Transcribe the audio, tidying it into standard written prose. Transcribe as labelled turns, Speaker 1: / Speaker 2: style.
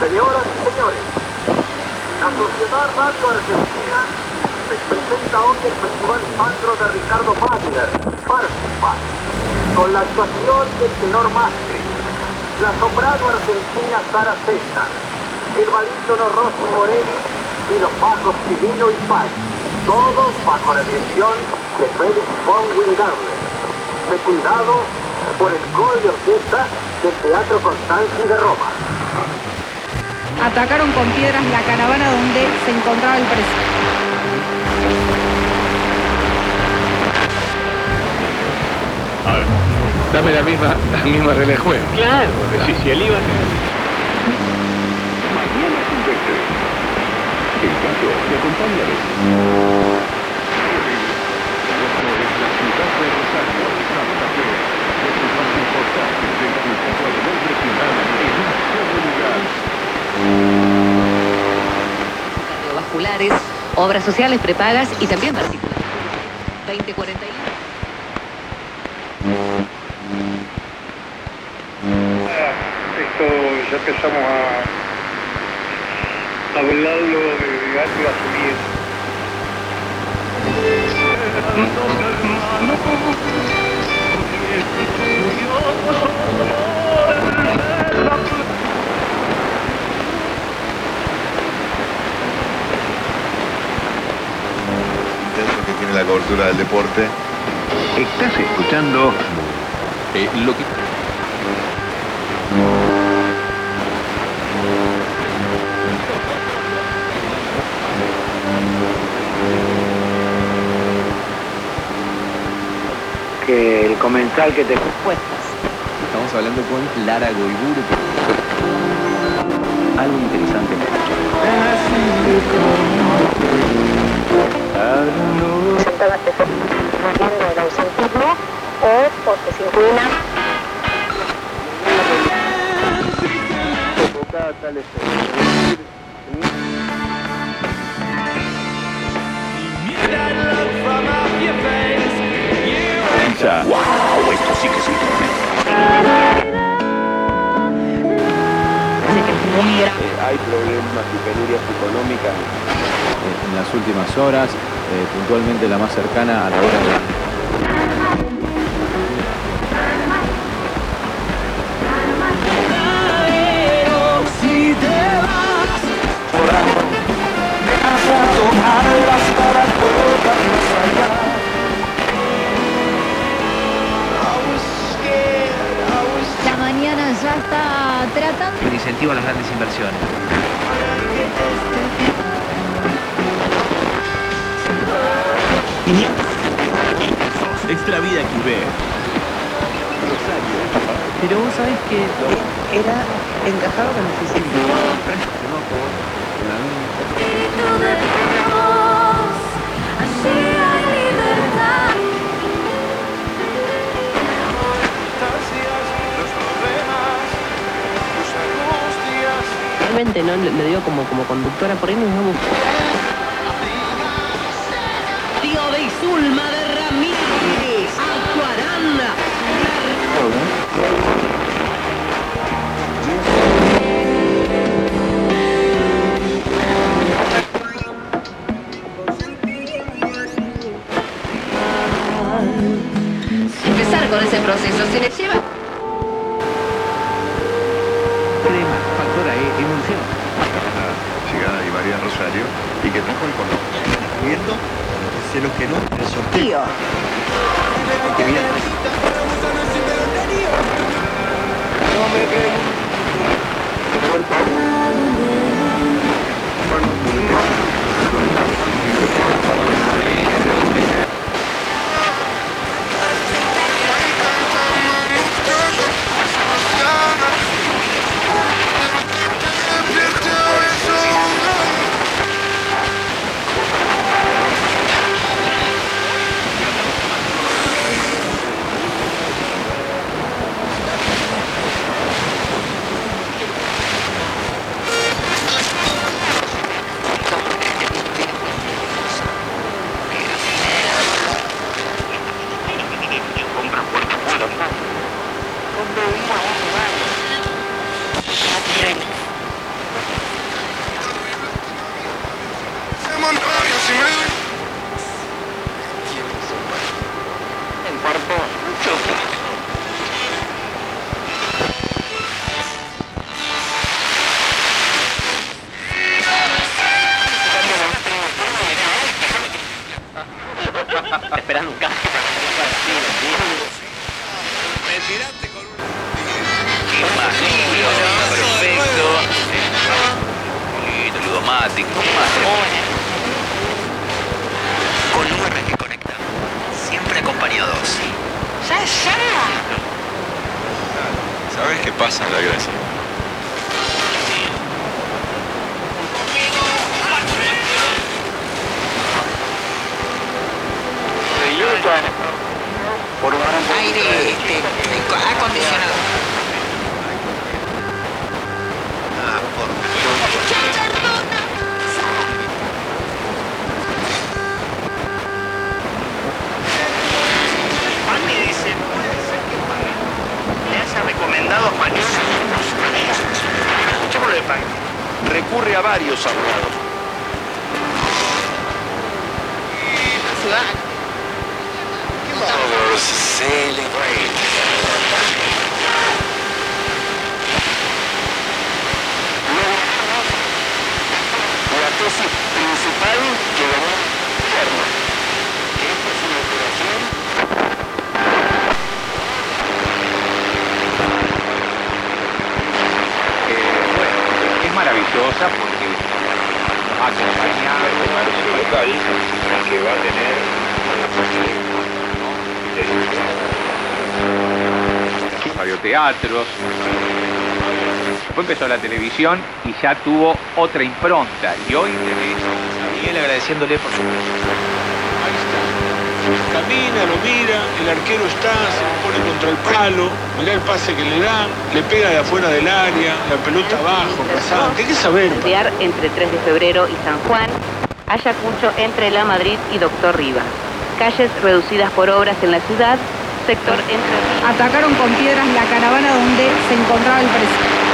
Speaker 1: Señoras y señores, la Sociedad Radio Argentina les presenta hoy el Festival Sandro de Ricardo Wagner, Parsifal, con la actuación del tenor Mastri, la soprano argentina Sara César, el barítono Rossi Morelli y los bajos Cirilo y Paz, todos bajo la dirección de Felix von Wingardner, secundado por el coro de orquesta del Teatro Constanzi de Roma.
Speaker 2: Atacaron con piedras la caravana donde se encontraba el presidente.
Speaker 3: Dame la misma regla de juego.
Speaker 4: Claro, si él iba.
Speaker 5: Mañana Silvestre. El canto te acompaña de... La ciudad de Rosario, Santa Fe, es el más importante del fútbol regional en un solo lugar.
Speaker 6: Cardiovasculares, obras sociales prepagas y también particulares. 2041.
Speaker 7: Esto ya empezamos a hablarlo de algo a subir.
Speaker 8: Eso que tiene la cobertura del deporte.
Speaker 5: Estás escuchando
Speaker 3: Lo que...
Speaker 4: Que el comensal que te...
Speaker 9: Estamos hablando con Lara Goiburu. Algo interesante para
Speaker 10: el ausentismo o porque se inclina.
Speaker 5: ¡Wow! Esto sí que es un
Speaker 4: Hay problemas y penurias económicas.
Speaker 9: en las últimas horas, puntualmente la más cercana a la hora de...
Speaker 2: La mañana ya está tratando.
Speaker 9: El incentivo a las grandes inversiones.
Speaker 5: Extra vida QB.
Speaker 6: Pero vos sabés que era encajado con el físico. Realmente no le digo como conductora, por ahí nos vamos. Tío de Isulma de Ramírez, Acuaranda. Empezar con ese proceso se le lleva.
Speaker 5: Crema, factora E, emulsión.
Speaker 8: Llegada de María Rosario y que trajo el conocimiento. Sé lo que no, el sorteo. Que bien.
Speaker 11: automático. Con lugares que conectan, siempre acompañados.
Speaker 8: ¿Sabes qué pasa en la Grecia?
Speaker 11: Aire acondicionado.
Speaker 1: Pani dice, puede ser que Pani le haya recomendado a Pani. Escuchémoslo de Pani.
Speaker 12: Recurre a varios abogados.
Speaker 1: La tesis principal que ganó el gobierno, que esta es una operación
Speaker 13: es maravillosa porque acompañada de local que va a tener radioteatros. Después empezó la televisión y ya tuvo otra impronta. Y hoy tenés a Miguel agradeciéndole por su
Speaker 5: Ahí está. Camina, lo mira, el arquero está, se pone contra el palo, mirá el pase que le dan, le pega de afuera del área, la pelota abajo, pasante. Hay que saber.
Speaker 14: Entre 3 de febrero y San Juan, Ayacucho entre La Madrid y Doctor Rivas. Calles reducidas por obras en la ciudad, sector entre...
Speaker 2: Atacaron con piedras la caravana donde se encontraba el presidente.